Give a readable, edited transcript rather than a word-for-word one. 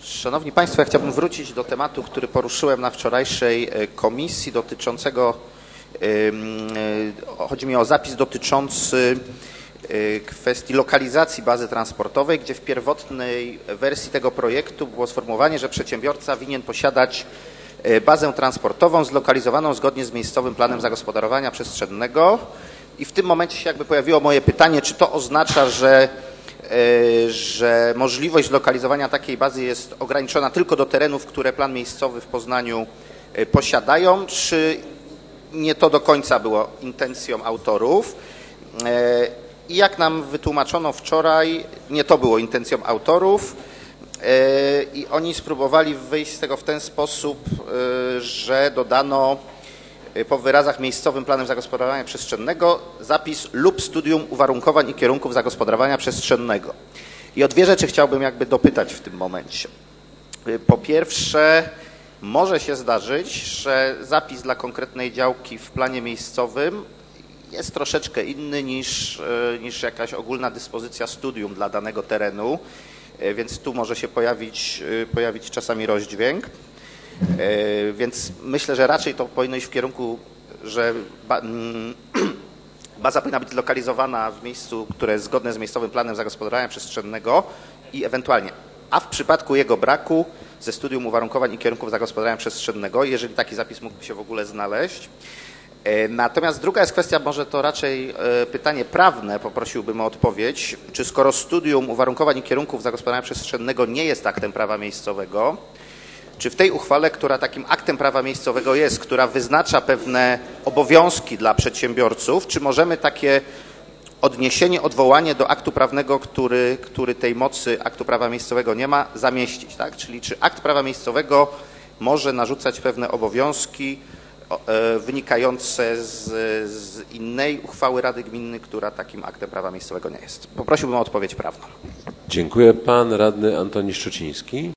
Szanowni Państwo, ja chciałbym wrócić do tematu, który poruszyłem na wczorajszej komisji dotyczącego, chodzi mi o zapis dotyczący kwestii lokalizacji bazy transportowej, gdzie w pierwotnej wersji tego projektu było sformułowanie, że przedsiębiorca winien posiadać bazę transportową zlokalizowaną zgodnie z miejscowym planem zagospodarowania przestrzennego. I w tym momencie się jakby pojawiło moje pytanie, czy to oznacza, że możliwość zlokalizowania takiej bazy jest ograniczona tylko do terenów, które plan miejscowy w Poznaniu posiadają, czy nie to do końca było intencją autorów. I jak nam wytłumaczono wczoraj, nie to było intencją autorów i oni spróbowali wyjść z tego w ten sposób, że dodano po wyrazach miejscowym planem zagospodarowania przestrzennego zapis lub studium uwarunkowań i kierunków zagospodarowania przestrzennego. I o dwie rzeczy chciałbym jakby dopytać w tym momencie. Po pierwsze, może się zdarzyć, że zapis dla konkretnej działki w planie miejscowym jest troszeczkę inny niż jakaś ogólna dyspozycja studium dla danego terenu, więc tu może się pojawić czasami rozdźwięk. Więc myślę, że raczej to powinno iść w kierunku, że baza powinna być zlokalizowana w miejscu, które jest zgodne z miejscowym planem zagospodarowania przestrzennego i ewentualnie, a w przypadku jego braku ze studium uwarunkowań i kierunków zagospodarowania przestrzennego, jeżeli taki zapis mógłby się w ogóle znaleźć. Natomiast druga jest kwestia, może to raczej pytanie prawne, poprosiłbym o odpowiedź, czy skoro studium uwarunkowań i kierunków zagospodarowania przestrzennego nie jest aktem prawa miejscowego, czy w tej uchwale, która takim aktem prawa miejscowego jest, która wyznacza pewne obowiązki dla przedsiębiorców, czy możemy takie odniesienie, odwołanie do aktu prawnego, który tej mocy aktu prawa miejscowego nie ma, zamieścić, tak? Czyli czy akt prawa miejscowego może narzucać pewne obowiązki wynikające z innej uchwały Rady Gminy, która takim aktem prawa miejscowego nie jest. Poprosiłbym o odpowiedź prawną. Dziękuję. Pan radny Antoni Szczuciński.